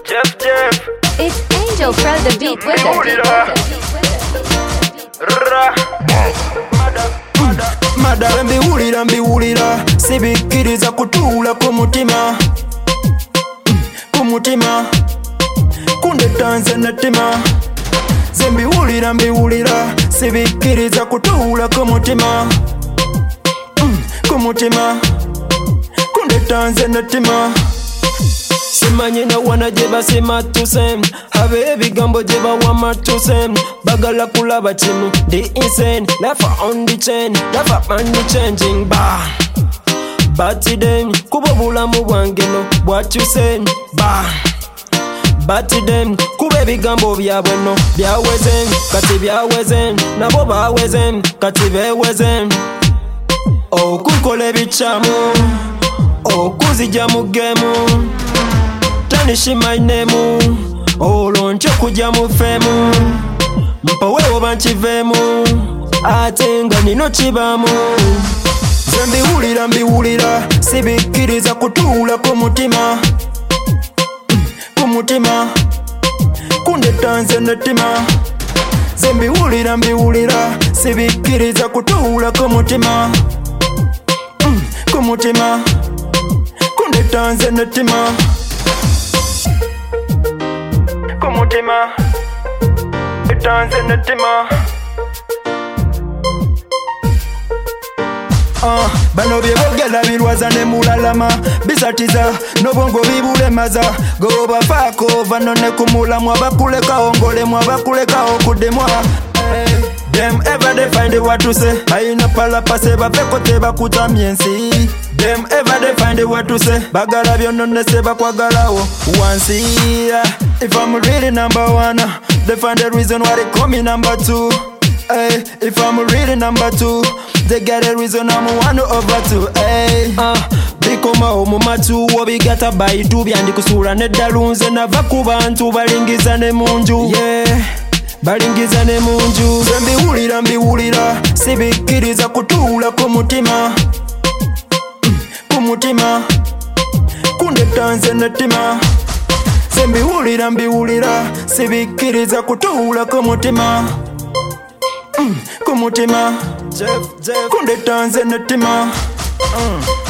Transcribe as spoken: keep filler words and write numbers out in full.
Jeff Jeff. It's Angel Pro the beat with it. Mada mbiwulira mbiwulira sibikkiriza kutuula ku mutima ku mutima kundeta nze nettima ze mbiwulira mbiwulira sibikkiriza kutuula ku mutima ku mutima kundeta nze nettima simanyi nawana gye basema tuse habe ebigambo gye bawamatuse bagala kulaba kimu ndi insane lafa on the chain lafa money changing ba but then kuba bulamu bwange no bwakyuse ba but then kuba ebigambo byabwe no byaweze kati byaweze nabo baweze kati beweze okukola ebikyamu okuzijja mu gemu Tanishi my name, olwo ntyo kujja mu femu mpaweewo bankivemu ate nga nino kibamu ze mbiwulira mbiwulira sibikkiriza kutuula ku mutima ku mutima kundeta nze nettima ze mbiwulira mbiwulira sibikkiriza kutuula ku mutima ku mutima kundeta nze nettima Kumutima, bitanze nettima. Ah, bano byebogera birwaza ne mulalama bisatiza nobongo bibulemaza goba fako vano ne kumulamwa bakuleka ongolemwa bakuleka okudemwa hey. Them ever they find it what to say aina pala pase bapeko teba kutamyensi Them ever they find it what to say bagala byonone se bakwagalawo once yeah. If I'm really number one they find the reason why they call me number two hey. If I'm really number two they get a reason I'm one over two hey. uh, bikoma omumatu wobigata baidu byandikusula neddalunze nava ku bantu balingiza ne munju yeah. balingiza ne munju ze mbiwulira mbiwulira sibikkiriza kutuula ku mutima ku mutima kundeta nze nettima ze mbiwulira mbiwulira sibikkiriza kutuula ku mutima ku mutima kundeta nze nettima